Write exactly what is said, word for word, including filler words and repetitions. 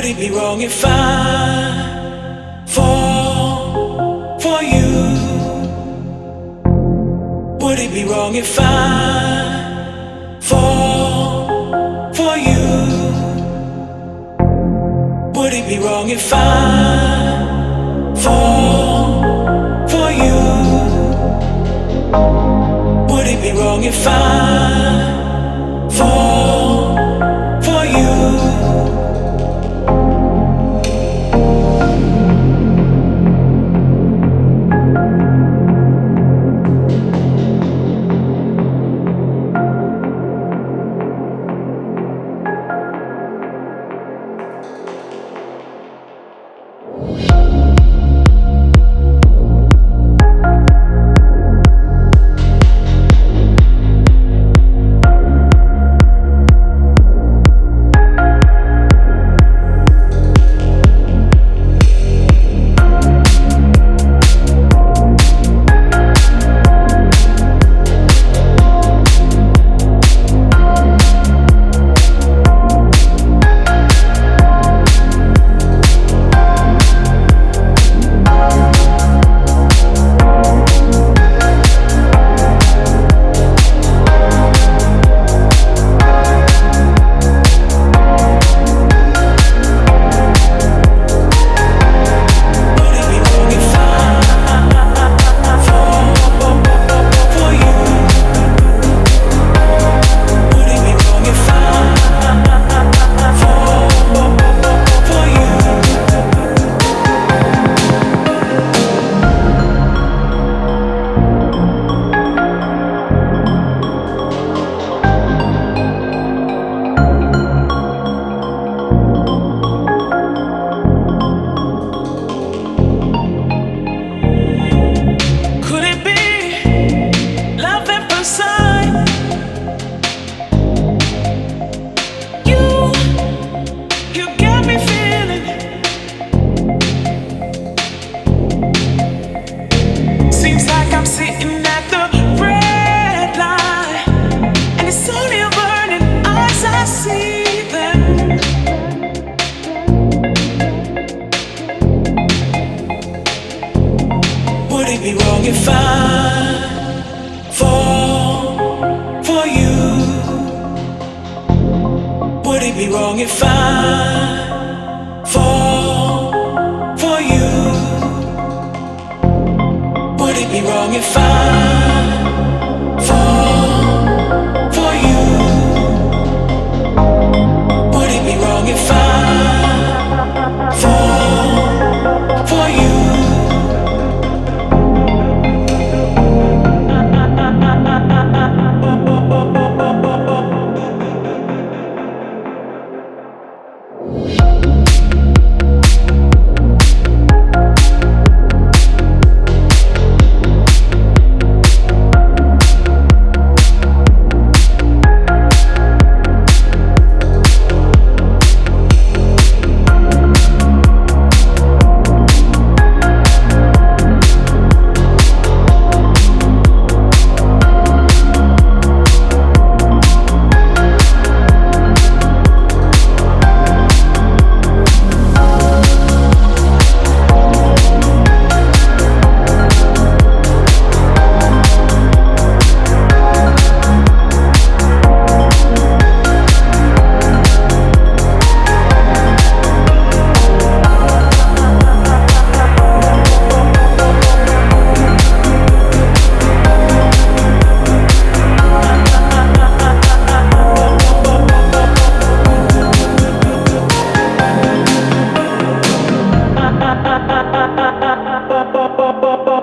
Would it be wrong if I fall for you? Would it be wrong if I fall for you? Would it be wrong if I fall for you? Would it be wrong if I fall for you? Would it be wrong if I fall for you? Would it be wrong if I fall for you? Would it be wrong if I fall for you? Would it be wrong if I fall for you? Ba ba ba ba ba ba ba ba ba ba ba